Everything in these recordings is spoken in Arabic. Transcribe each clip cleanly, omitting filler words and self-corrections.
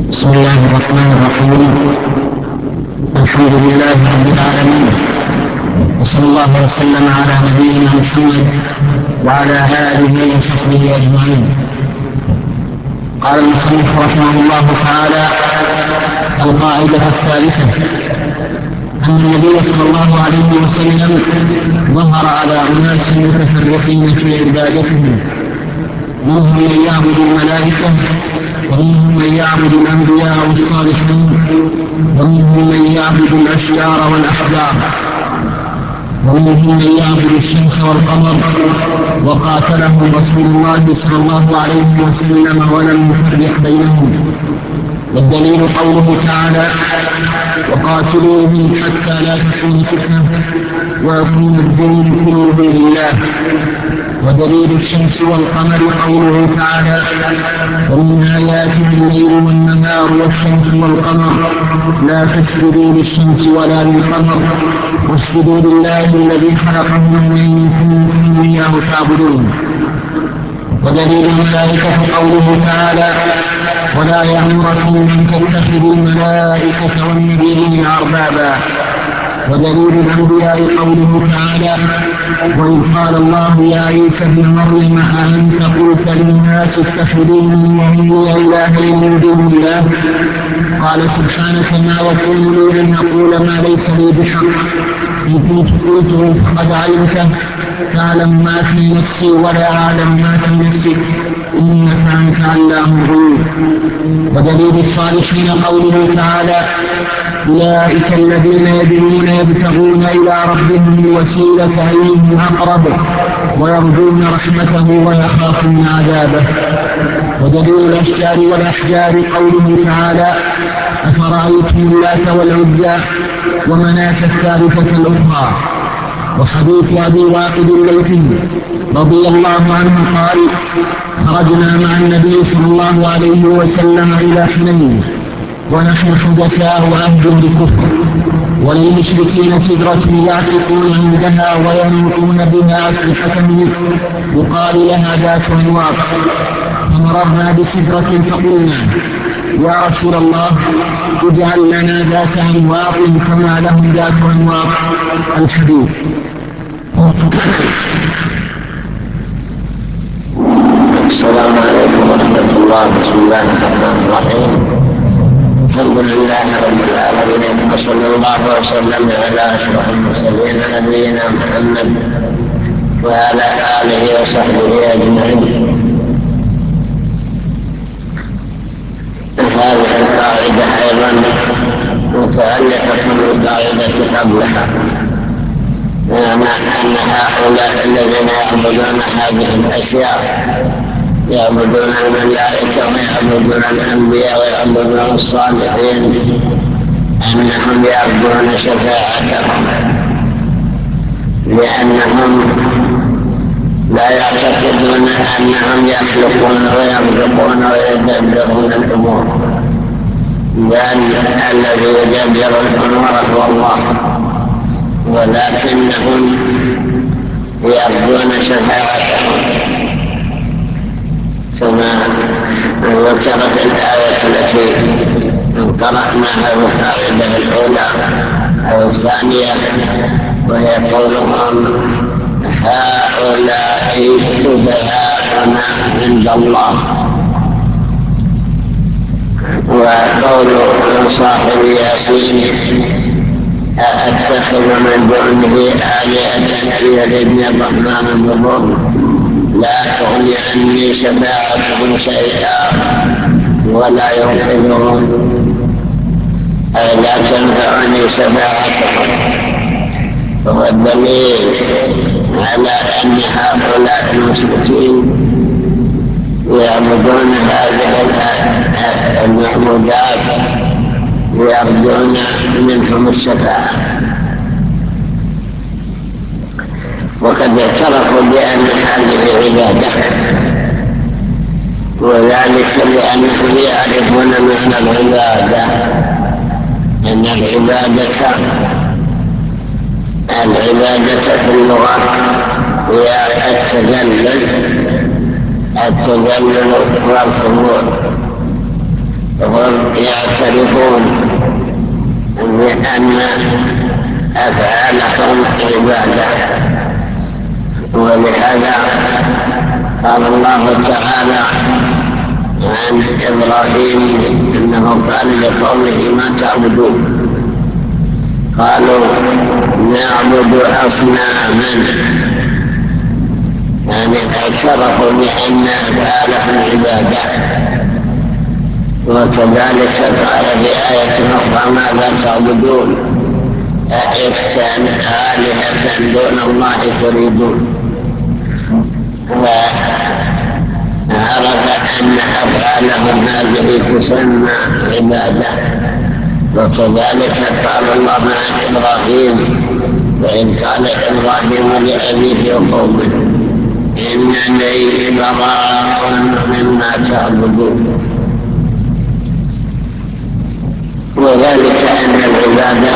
بسم الله الرحمن الرحيم. الحمد لله رب العالمين، وصلى الله وسلم على نبينا محمد وعلى آله وصحبه أجمعين. قال المصنف رحمه الله تعالى: القاعدة الثالثة أن النبي صلى الله عليه وسلم ظهر على أناس متفرقين في عبادتهم، منهم من يعبد الملائكة، ومنهم من يعبد الأنبياء والصالحين، ومنهم من يعبد الأشجار والأحجار، ومنهم من يعبد الشمس والقمر، وقاتلهم رسول الله صلى الله عليه وسلم ولم يفرق بينهم. والدليل قوله تعالى: وقاتلوهم حتى لا تكون فتنة ويكون الدين كله لله. ودليل الشمس والقمر قوله تعالى: ومن آياته الليل والنهار والشمس والقمر لا تسجدوا للشمس ولا للقمر واسجدوا لله الذي خلقهم وإن كنتم إياه تعبدون. ودليل الملائكة قوله تعالى: ولا يأمركم أن تتخذوا الملائكة والنبيين أربابا. ودليل الأنبياء قوله تعالى: وإذ قال الله يا عيسى ابن مريم أأنت قلت للناس اتخذوني وأمي إلهين من دون الله؟ قال سبحانك ما يكون لي أن أقول ما ليس لي بحق، إن كنت قلته فقد علمته، تعلم ما في نفسي ولا أعلم ما في نفسك، إنك أنت علام الغيوب. ودليل الصالحين قوله تعالى: أولئك الذين يدعون يبتغون إلى ربهم الوسيلة أيهم أقرب ويرجون رحمته ويخافون عذابه. ودليل الأشجار والأحجار قوله تعالى: أفرأيتم اللات والعزى ومناة الثالثة الأخرى. وحديث أبي واقد الليثي رضي الله عنه قال: خرجنا مع النبي صلى الله عليه وسلم إلى حنين ونحن حدثاء وعهد بكفر، وللمشركين سدرة يعتقون عندها وينوطون بها أسلحة يقال لها ذات أنواط، فمررنا بسدرة فقلنا: يا رسول الله اجعل لنا ذات أنواط كما لهم ذات أنواط. الحديث. السلام عليكم ورحمة الله. بسم الله الرحمن الرحيم. الحمد لله رب العالمين، وصلى الله وسلم على أشرف المرسلين نبينا محمد وعلى آله وصحبه أجمعين. هذه القاعدة أيضا متعلقة بالقاعدة قبلها، أن هؤلاء الذين يعبدون هذه الأشياء يعبدون الملائكة ويعبدون الأنبياء ويعبدون الصالحين أنهم يرجون شفاعتهم، لأنهم لا يعتقدون أنهم يخلقون ويرزقون ويدبرون الأمور، بل الذي يدبر الأمور هو الله، ولكنهم يرجون شفاعتهم كما ذكرت الآية التي قرأناها في القاعدة الأولى أو الثانية، وهي قولهم: هؤلاء شفعاؤنا عند الله. وقول صاحب ياسين: أأتخذ من دونه آلهة يردني الرحمن الضر لا تغني عني شفاعتهم شيئا ولا ينقذون، أي لا تنفعني شفاعتهم. هو الدليل على أن هؤلاء المشركين يعبدون هذه المعبودات ويرجون منهم الشفاعة، وقد اعترفوا بأن هذه عبادة، وذلك لأنهم يعرفون معنى العبادة، أن العبادة في اللغة هي التذلل والخضوع، يعترفون بأن أفعالهم عبادة. ولهذا قال الله تعالى عن إبراهيم إنه قال لقومه ما تعبدون؟ قالوا نعبد أصناما، يعني اعترفوا بأن أفعالهم عبادة. وكذلك قال في آية أخرى ماذا تعبدون؟ أئفكا آلهة دون الله تريدون. وعرف أن أفعالهم هذه تسمى عبادة. وكذلك قال الله عن إبراهيم وإن قال إبراهيم لأبيه وقومه إنني براء مما تعبدون. وذلك أن العبادة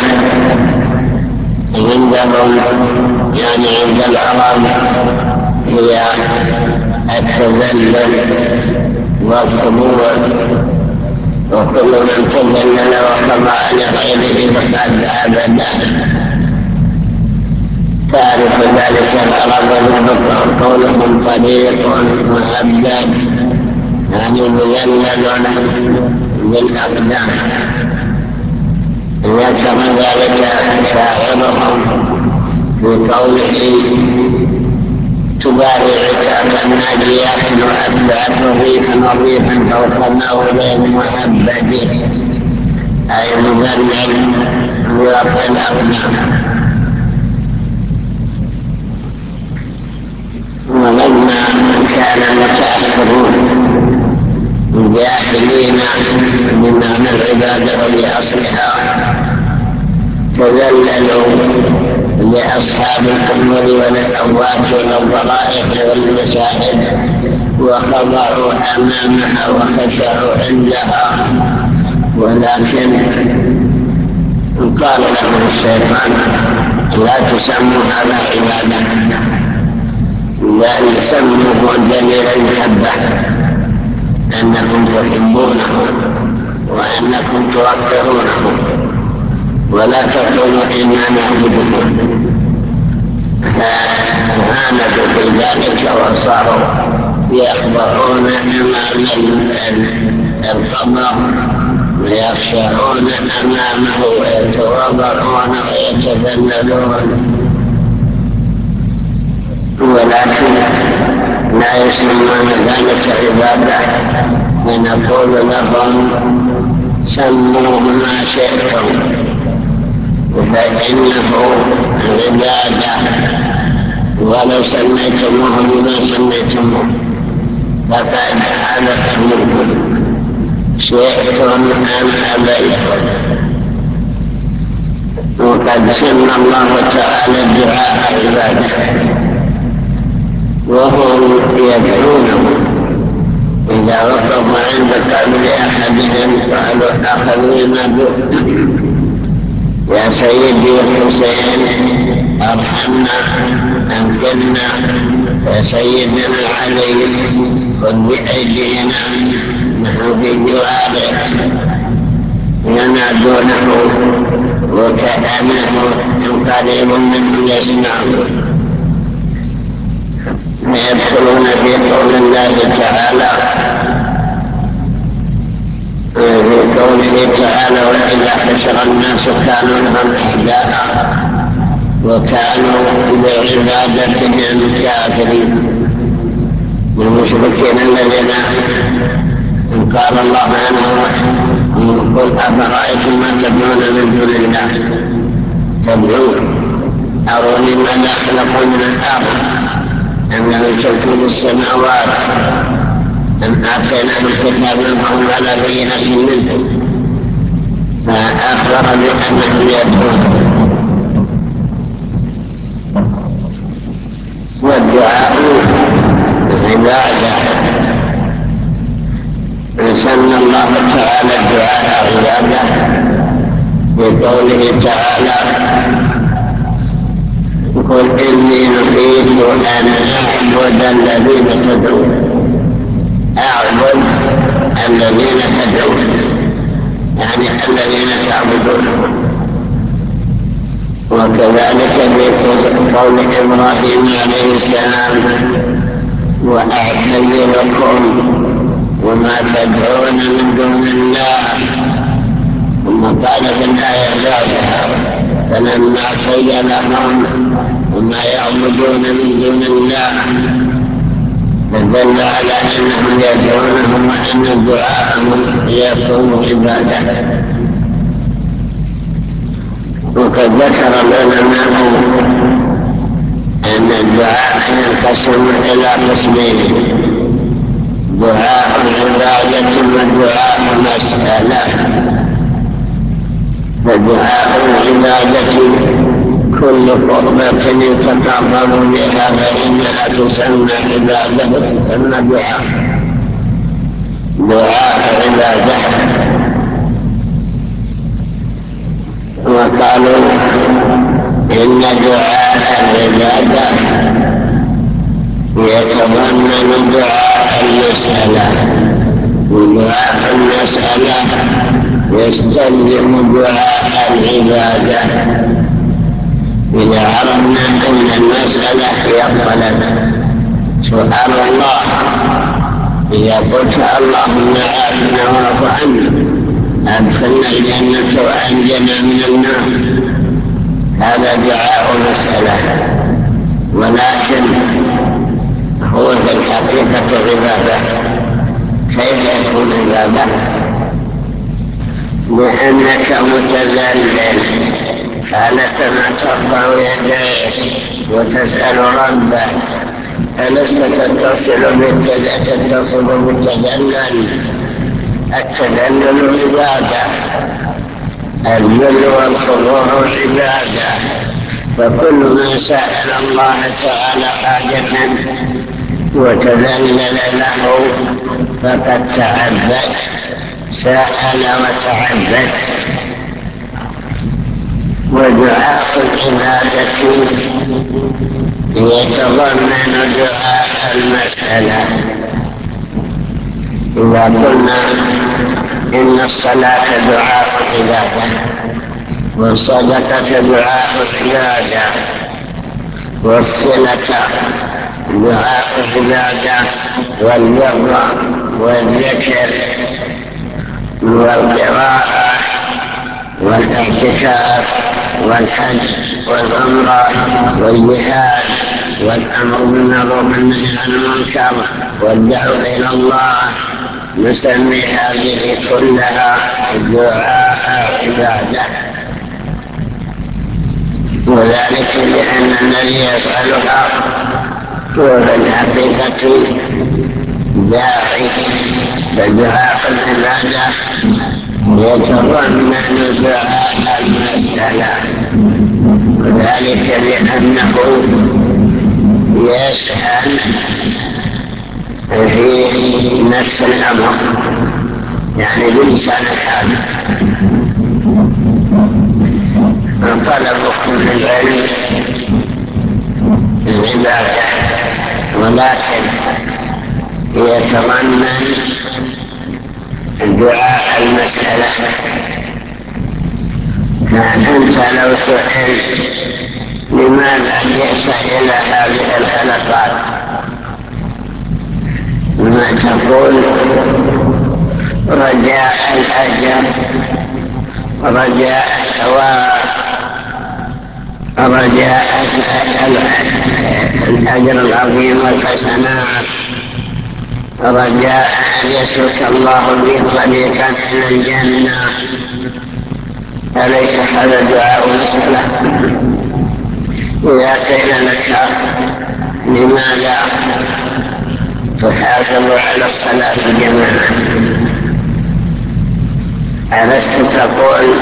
عندهم يعني عند العرب هي التذلل والخضوع، وكل من تذلل وخضع لغيره فقد عبده. تعرف ذلك العرب بالبطء قولهم طريق مهبد، يعني مذلل بالأقدام. ذكر ذلك شاعرهم في قوله تبارعك كالناجيات وأتبعت ريحا وريحا فوق نور مهبد، أي مذلل بوقت الأقدام. ولما كان المتأخرون جاهلين بمعنى العبادة لأصلها تذللوا لأصحاب الأمور والأموات والضرائح والمشاهد وخضعوا أمامها وخشعوا عندها. ولكن قال لهم الشيطان لا تسموا هذا عبادة، بل سموه دليل المحبة، أنكم تحبونه وأنكم توقرونه، ولا تقولوا إنا نعبدكم. فعاندوا في ذلك وصاروا يخضعون أمام القمر ويخشعون أمامه ويتواضعون ويتذللون، ولكن لا يسمون ذلك عبادة. ونقول لهم سموه ما شئتم فإنه عبادة، ولو سميتموه بما سميتموه فقد عبدتموه شئتم أم أبيتم. وقد سمى الله تعالى الدعاء عبادة، وهم يدعونه إذا وقفوا عند قبر أحدهم قالوا أخذنا يا سيدي الحسين ارحمنا انقذنا، يا سيدنا علي خذ بأيدينا نحن في جواره. ينادونه وكأنه قريب منهم يسمعون. يدخلون في قول الله تعالى في قوله تعالى وإذا حشر الناس كانوا لهم أعداء وكانوا بعبادتهم كافرين. المشركين الذين قال الله عنهم قل أفرأيتم ما تدعون من دون الله تدعون أروني ماذا خلقوا من الأرض أم لهم شرك في السماوات أم آتيناهم كتابا فهم على بينة منه. فأخبر بأنهم يدعون. والدعاء عبادة، سمى الله تعالى الدعاء عبادة بقوله تعالى قل إني نهيت أن أعبد الذين تدعون. أعبد الذين تدعون يعني الذين تعبدونهم. وكذلك في قول إبراهيم عليه السلام وأعتزلكم وما تدعون من دون الله، ثم قال في الآية بعدها فلما اعتزلهم وما يعبدون من دون الله فدل على أنهم يدعونهم وأن دعاءهم يكون عبادة. وقد ذكر العلماء أن الدعاء ينقسم إلى قسمين: دعاء عبادة ودعاء مسألة. فدعاء العبادة كل قربة يتقرب بها فإنها تسمى عبادة، تسمى دعاء عبادة. وقالوا إن دعاء العبادة يتضمن دعاء المسألة، ودعاء المسألة يستلزم دعاء العبادة. إذا عرفنا أن المسألة هي الطلب، سؤال الله، إذا قلت اللهم آتنا واعف عنا أدخلنا الجنة وأنجنا من النار، هذا دعاء مسألة، ولكن هو في الحقيقة عبادة. كيف يكون عبادة؟ لأنك متذلل حالة ما ترفع يديك وتسأل ربك. ألست تتصل بالتذلل؟ التذلل عبادة، الذل والخضوع عبادة. فكل من سأل الله تعالى حاجة وتذلل له فقد تعبد، سأل وتعبد. ودعاء العبادة يتضمن دعاء المسألة. إذا قلنا إن الصلاة دعاء عبادة، والصدقة دعاء عبادة، والصلة دعاء عبادة، والبر والذكر والقراءة والاعتكاف والحج والعمرة والجهاد والأمر بالمعروف والنهي عن المنكر والدعوة إلى الله، نسمي هذه كلها دعاء عبادة. وذلك لأن الذي يفعلها هو في الحقيقة داعي. فدعاء العبادة يتضمن دعاء المسألة، وذلك لأنه يسأل في نفس الأمر، يعني بلسان الحال. طلبكم للعلم عبادة، ولكن يتضمن دعاء المسألة. فأنت لو سئلت لماذا جئت إلى هذه الحلقات، ما تقول؟ رجاء الأجر، رجاء الثواب، رجاء الأجر العظيم والحسنات، رجاء أن يسلك الله بي طريقا إلى الجنة. أليس هذا دعاء مسألة؟ إذا قيل لك لماذا تحافظ على الصلاة جماعة، ألست تقول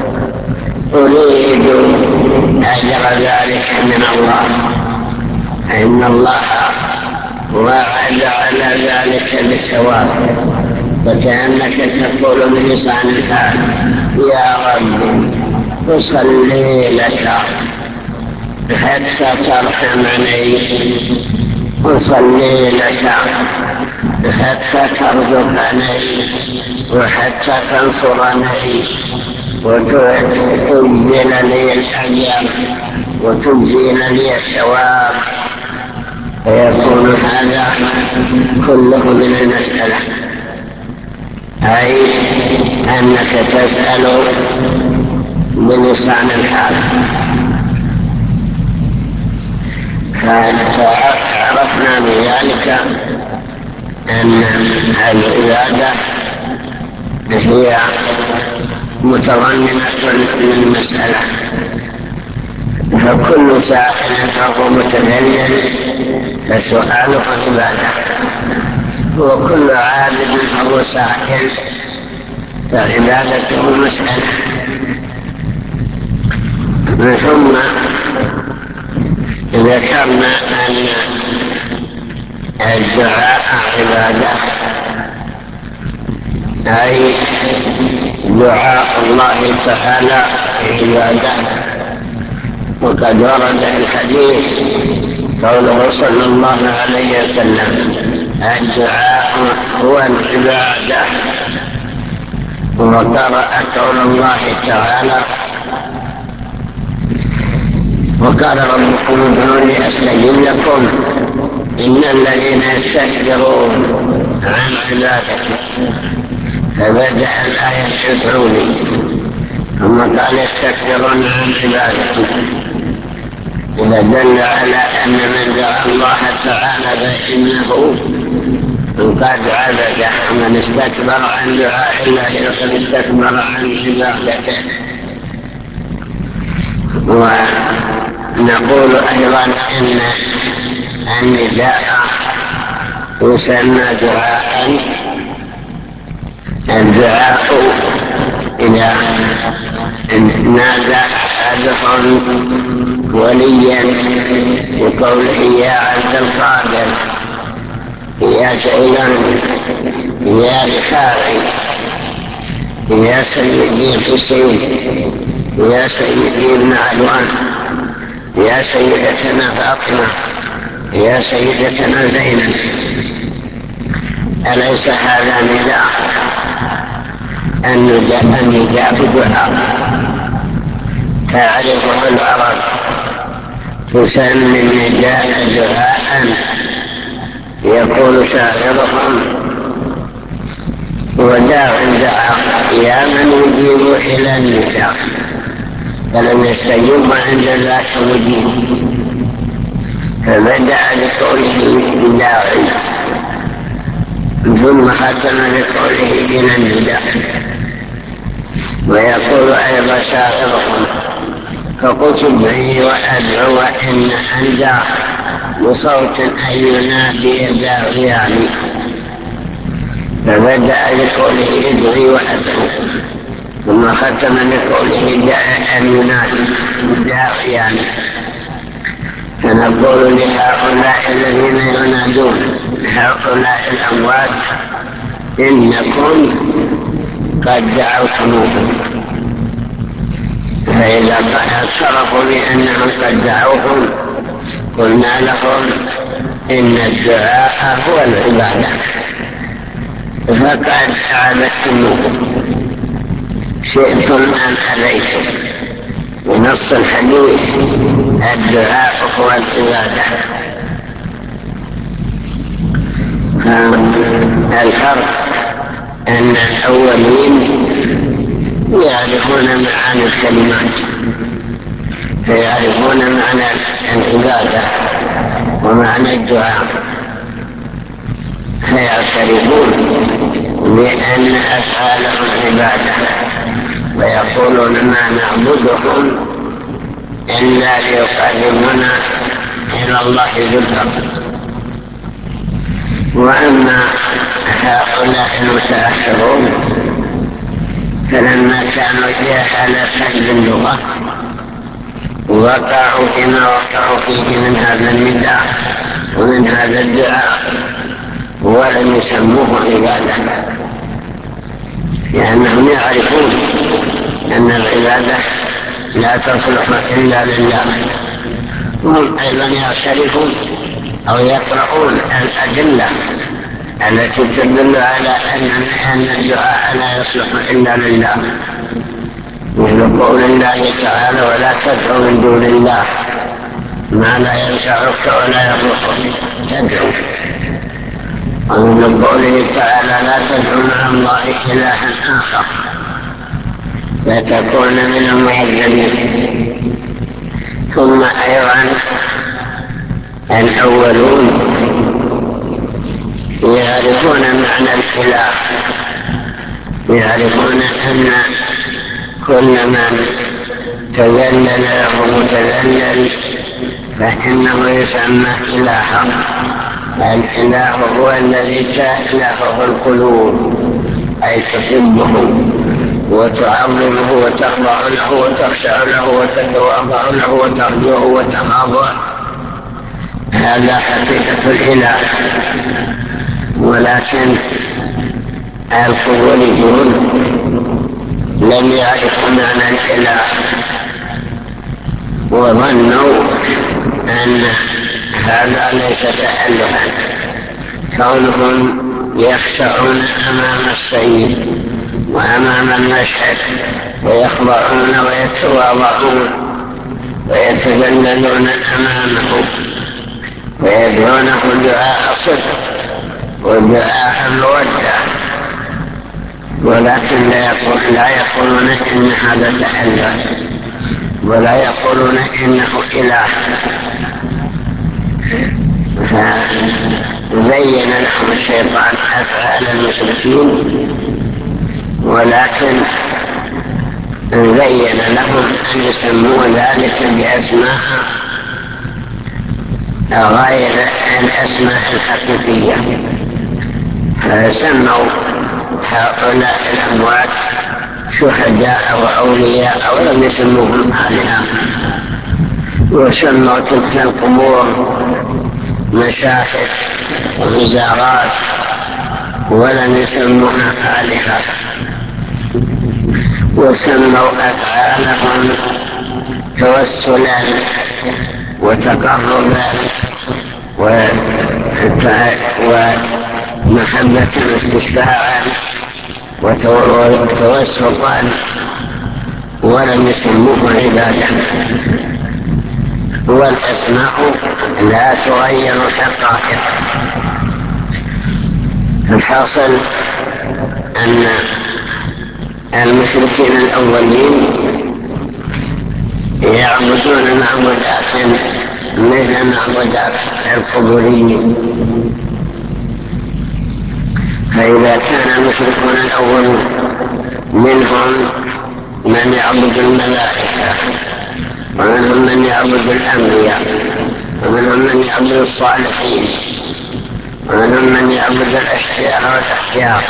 أريد أجر ذلك من الله؟ إن الله وعد على ذلك بالثواب. فكأنك تقول بلسان الحال يا رب أصلي لك حتى ترحمني، أصلي لك حتى ترزقني وحتى تنصرني وتنزل لي الأجر وتنزل لي الثواب. فيكون هذا كله من المسألة، أي أنك تسأل بلسان الحال. فعرفنا بذلك أن العبادة هي متضمنة للمسألة، فكل سائل فهو متذلل فسؤاله عبادة، وكل عابد فهو سائل فعبادته مسألة. ثم ذكرنا أن الدعاء عبادة، أي دعاء الله تعالى عبادة. وقد ورد في الحديث قوله صلى الله عليه وسلم: الدعاء هو العبادة. وقرأ قول الله تعالى: وقال ربكم ادعوني أستجب لكم إن الذين يستكبرون عن عبادتي. فبدأ الآية يدعوني، ثم قال يستكبرون عن عبادتي، إذا دل على أن من دعا الله تعالى فإنه قد عبده، ومن استكبر عن دعاء الله فقد استكبر عن عبادته. ونقول أيضا إن النداء يسمى دعاء. الدعاء إذا نادى أحدهم وليا بقوله: يا عبد القادر، يا سيدنا، يا رفاعي، يا سيدي الحسين، يا سيدي ابن علوان، يا سيدتنا فاطمة، يا سيدتنا زينب. أليس هذا نداء؟ النداء دعاء تعرفه العرب، تسمي النداء دعاء. يقول شاعرهم: وداع دعا يا من يجيب إلى النداء، فلم يستجب عند ذاك مجيب. فبدأ بقوله داعي، ثم ختم بقوله إلى النداء. ويقول أيضا شاعرهم: فقلت ادعي وأدعو وإن أندى بصوت أن ينادي داعيان. فبدأ بقوله ادعي وأدعو، ثم ختم بقوله أن ينادي داعيان. فنقول لهؤلاء الذين ينادون، هؤلاء الأموات: إنكم قد دعوتموهم. فإذا اعترفوا بأنهم قد دعوهم قلنا لهم: إن الدعاء هو العبادة، فقد عبدتموهم شئتم أم أبيتم. بنص الحديث: الدعاء هو العبادة. الفرق أن الأولين يعرفون معاني الكلمات، فيعرفون معنى العبادة ومعنى الدعاء، فيعترفون بأن أفعالهم عبادة، ويقولون: ما نعبدهم إلا ليقربونا إلى الله زلفى. وأما هؤلاء المتأخرون فلما كانوا جاهلة باللغة وقعوا فيما وقعوا فيه من هذا النداء ومن هذا الدعاء، ولم يسموه عبادة، لأنهم يعرفون أن العبادة لا تصلح إلا لله. وهم أيضا يعترفون أو يقرؤون الأدلة التي تدل على أن الدعاء لا يصلح إلا لله، مثل قول الله تعالى: ولا تدعو من دون الله ما لا ينفعك ولا يضرك تدعو. ومن قوله تعالى: لا تدعو مع الله إلها آخر فتكون من المعذبين. ثم أيضا الأولون يعرفون معنى الإله، يعرفون أن كل من تذلل له متذلل فإنه يسمى إلها. الإله هو الذي تألهه القلوب، أي تحبه وتعظمه وتخضع له وتخشع له وتتواضع له وترجوه وتخاضع. هذا حقيقة الإله. ولكن القبوريون لم يعرفوا معنى الإله وظنوا أن هذا ليس تألها، كونهم يخشعون أمام السيد وأمام المشهد ويخضعون ويتواضعون ويتذللون أمامه ويدعونه دعاء صدق ودعاء مودة، ولكن لا يقولون إن هذا تأله ولا يقولون إنه إله. فبين لهم الشيطان أفعال المشركين، ولكن بين لهم أن يسموا ذلك بأسماء غير الأسماء الحقيقية، فسموا هؤلاء الأموات شهداء وأولياء ولم يسموهم آلهة، وسموا تلك القبور مشاهد ومزارات ولم يسموها آلهة، وسموا أفعالهم توسلا وتقربا ومحبة واستشفاعا وتوسطا، ولم يسموه عبادة. والأسماء لا تغير الحقائق. الحاصل أن المشركين الأولين يعبدون معبودات مثل معبودات القبوريين. فإذا كان المشركون الأولون منهم من يعبد الملائكة، ومنهم من يعبد الأنبياء، ومنهم من يعبد الصالحين، ومنهم من يعبد الأشجار والأحجار،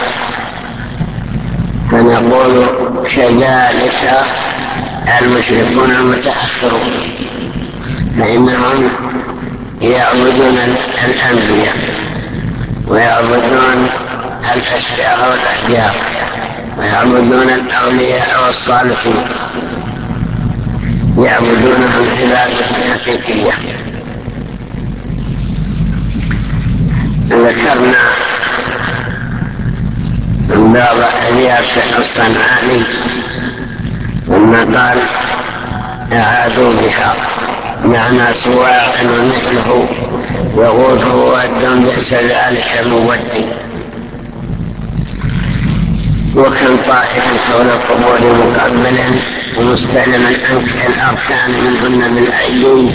فنقول كذلك المشركون المتأخرون، فإنهم يعبدون الأنبياء ويعبدون الأشجار والأحجار ويعبدون الأولياء والصالحين، يعبدونهم عبادة حقيقية. ذكرنا بعض أبيات الصنعاني ثم قال: أعادوا بها معنى سواع ومثله يغوثه ود بئس ذلك مودي. وكم طائف حول القبور مقبلا ومستلما الأركان منهن بالأيدي،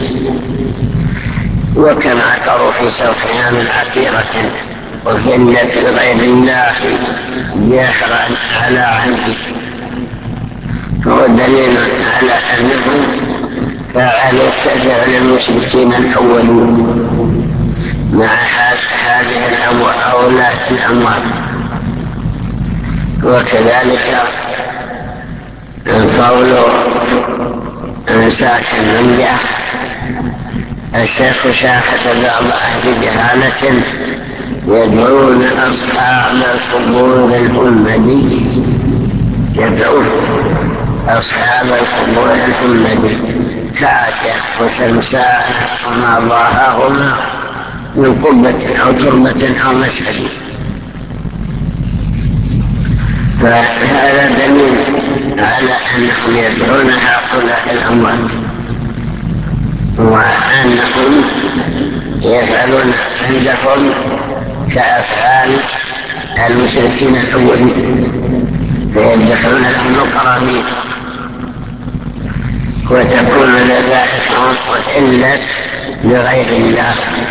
وكم عثروا في سوحها من عتيرة وذلت لغير الله جاهرا على عمد. فهو دليل على أنهم فعلوا كفعل المشركين الأولين مع هذه هؤلاء الأموال. وكذلك القول ساكن من جهة الشيخ شاهد بعض أهل جهالة يدعون أصحاب القبور الأمدي، يدعون أصحاب القبور الأمدي تاجا وشمسانا وما ضاهاهما من قبة أو تربة أو مشهد، فهذا دليل على أنهم يدعون هؤلاء الأموات وأنهم يفعلون عندهم كأفعال المشركين الأولين، فيذبحون لهم القرابين وتكون ذبائحهم أحلت لغير الله،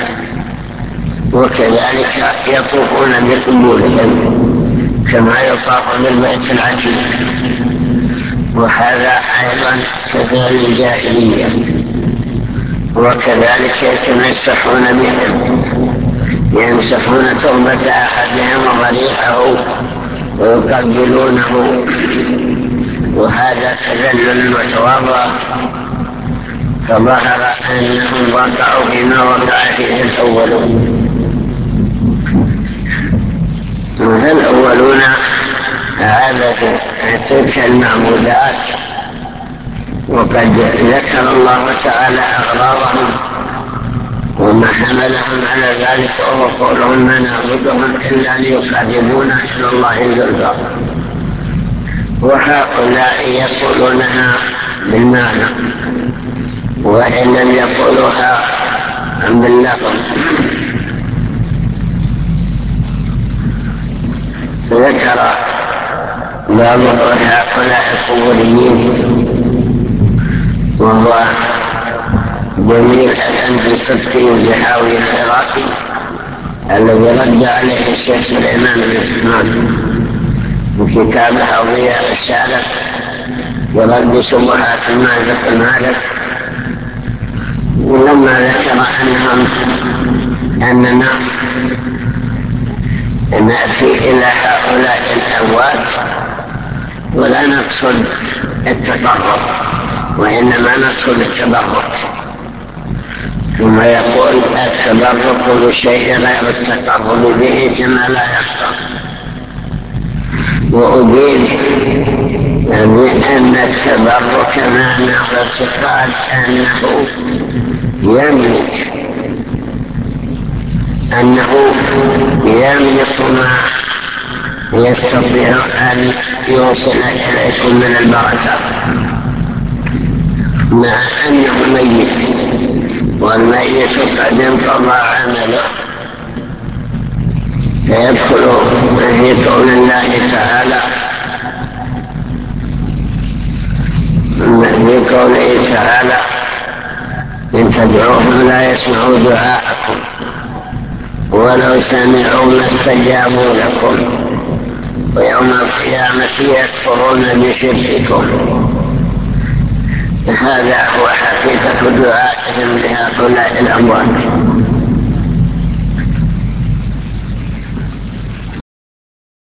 وكذلك يطوفون بقبورهم كما يطاف بالبيت العتيق، وهذا أيضا كفعل الجاهلية. وكذلك يتمسحون بهم، يمسحون تربة أحدهم وضريحه ويقبلونه، وهذا تذلل وتواضع، فظهر أنهم وقعوا فيما وقع فيه الأولون. فالأولون عبدوا تلك المعبودات، وقد ذكر الله تعالى أغراضهم وما حملهم على ذلك، وهو قولهم ما نعبدهم إلا ليقربونا إلى الله زلفى، وهؤلاء يقولونها بالمعنى وإن لم يقولوها باللفظ. ذكر بعض هؤلاء القبوريين وهو جميل الأنفي صدقي الزحاوي العراقي الذي رد عليه الشيخ سليمان بن سلمان بكتابه ضياء السالك ورد شبهات المالك، ولما ذكر أننا نأتي إلى هؤلاء الأموات ولا نقصد التقرب وإنما نقصد التبرك، ثم يقول التبرك بالشيء غير التقرب به كما لا يخطر. وأجيب بأن التبرك معنى اعتقاد أنه يملك ما يستطيع أن يوصل إليكم من البركة، مع أنه ميت، والميت قد انقضى عمله، فيدخل في قول الله تعالى بقوله تعالى إن تدعوهم لا يسمعوا دعاءكم ولو سمعوا ما استجابوا لكم ويوم القيامة يكفرون بشرككم. هذا هو حقيقة دعائهم لهؤلاء الأموات،